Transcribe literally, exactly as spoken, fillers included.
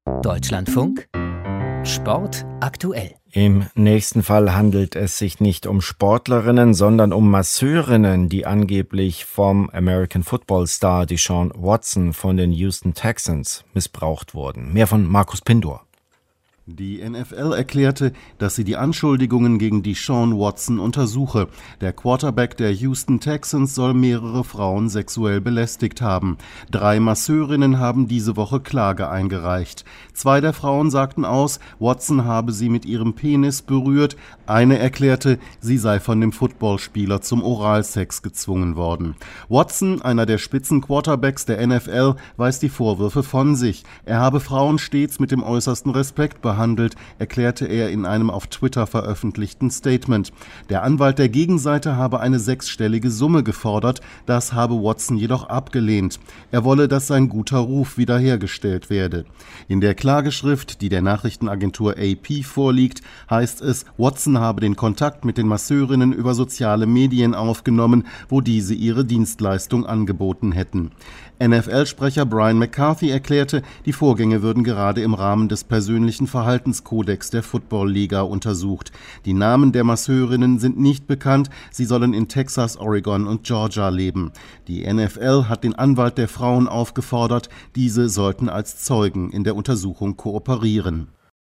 Deutschlandfunk Sport aktuell. Im nächsten Fall handelt es sich nicht um Sportlerinnen, sondern um Masseurinnen, die angeblich vom American Football Star Deshaun Watson von den Houston Texans missbraucht wurden. Mehr von Markus Pindor. Die N F L erklärte, dass sie die Anschuldigungen gegen Deshaun Watson untersuche. Der Quarterback der Houston Texans soll mehrere Frauen sexuell belästigt haben. Drei Masseurinnen haben diese Woche Klage eingereicht. Zwei der Frauen sagten aus, Watson habe sie mit ihrem Penis berührt. Eine erklärte, sie sei von dem Footballspieler zum Oralsex gezwungen worden. Watson, einer der Spitzenquarterbacks der N F L, weist die Vorwürfe von sich. Er habe Frauen stets mit dem äußersten Respekt behandelt. Handelt, erklärte er in einem auf Twitter veröffentlichten Statement. Der Anwalt der Gegenseite habe eine sechsstellige Summe gefordert, das habe Watson jedoch abgelehnt. Er wolle, dass sein guter Ruf wiederhergestellt werde. In der Klageschrift, die der Nachrichtenagentur A P vorliegt, heißt es, Watson habe den Kontakt mit den Masseurinnen über soziale Medien aufgenommen, wo diese ihre Dienstleistung angeboten hätten. N F L-Sprecher Brian McCarthy erklärte, die Vorgänge würden gerade im Rahmen des persönlichen Verhaltenskodex der Football-Liga untersucht. Die Namen der Masseurinnen sind nicht bekannt, sie sollen in Texas, Oregon und Georgia leben. Die N F L hat den Anwalt der Frauen aufgefordert, diese sollten als Zeugen in der Untersuchung kooperieren.